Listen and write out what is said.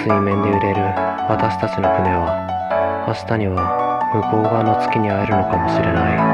水面で揺れる私たちの船は、明日には向こう側の月に会えるのかもしれない。